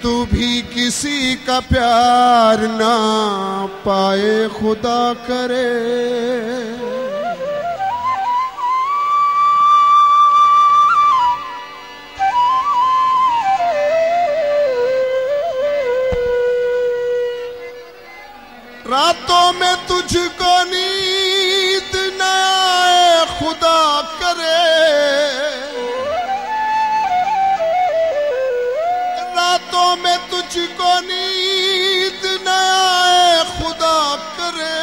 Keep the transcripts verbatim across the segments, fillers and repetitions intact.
तू भी किसी का प्यार ना पाए खुदा करे। रातों में तुझको नींद न आए खुदा करे। रातों में तुझको नींद न आए खुदा करे।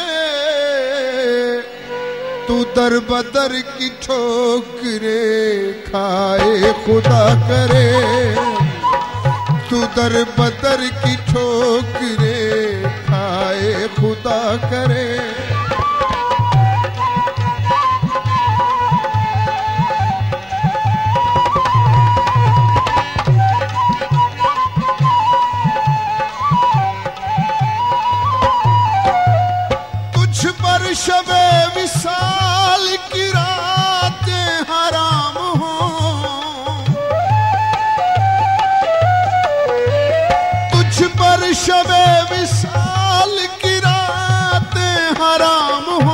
तू दर बदर की ठोकरें खाए खुदा करे। तू दर बदर की ठोकरें खाए खुदा करे। तुझ पर शबे विसाल की रातें हराम हो। तुझ पर शबे विसाल की रातें हराम हो।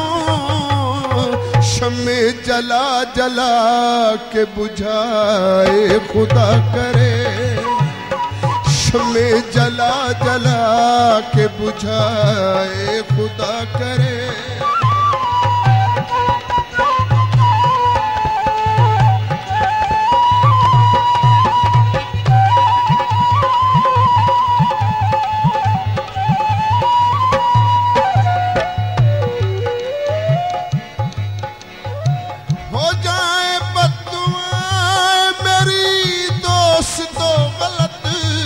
शम्मे जला जला के बुझाए खुदा करे। शम्मे जला जला के बुझाए खुदा करे। हो जाए बद्दुआएं मेरी दोस्तों गलत।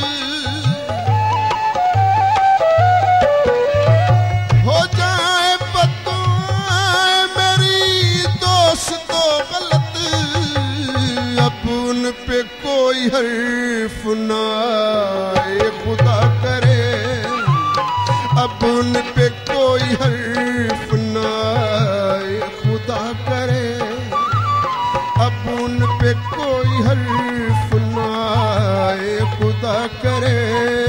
हो जाए बद्दुआएं मेरी दोस्तों गलत। अब उन पे कोई हर्फ ना आए खुदा करे। अब उन पे कोई हर्फ ना आए खुदा करे। अब उन पे कोई हर्फ ना आए खुदा करे।